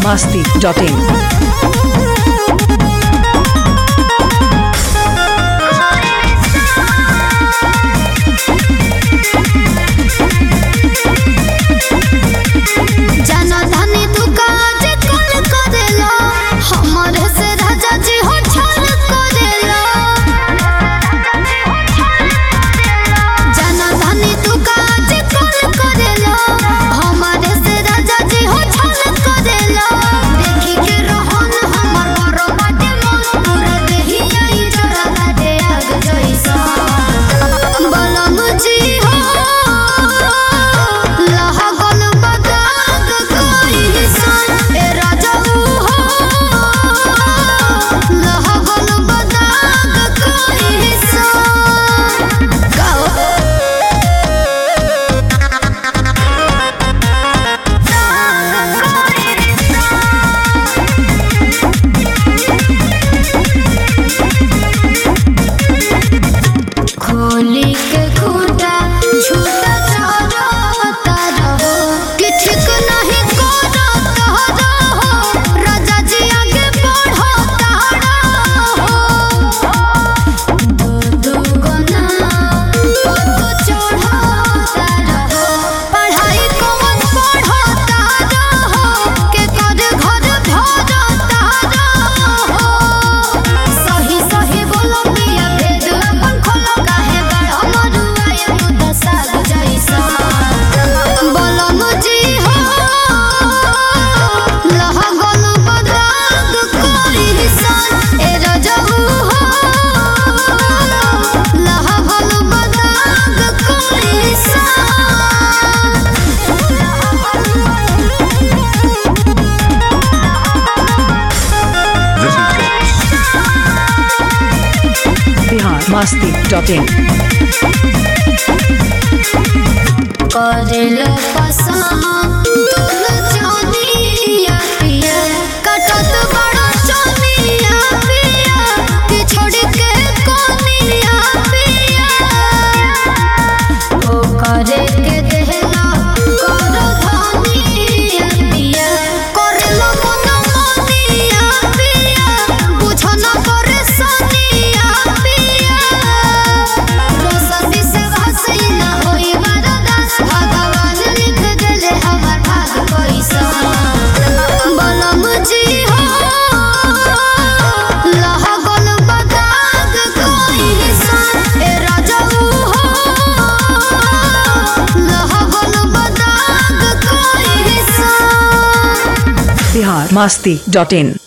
biharmasti.in biharmasti.in करेलो पसंद तोल जानिया पिया कटत बड़ा जानिया पिया कि छोड़ के कोनिया पिया ओ करे के देहला करो धनिया पिया करेलो मनमनिया पिया बुझो ना परेशानिया पिया रोसती से हसीना होई बरदास भगवान लिख देले हमर भाग पैसा बलम जी हो लहगल बदाग कोई सन ए राजाऊ हो लहगल बदाग कोई सन biharmasti.in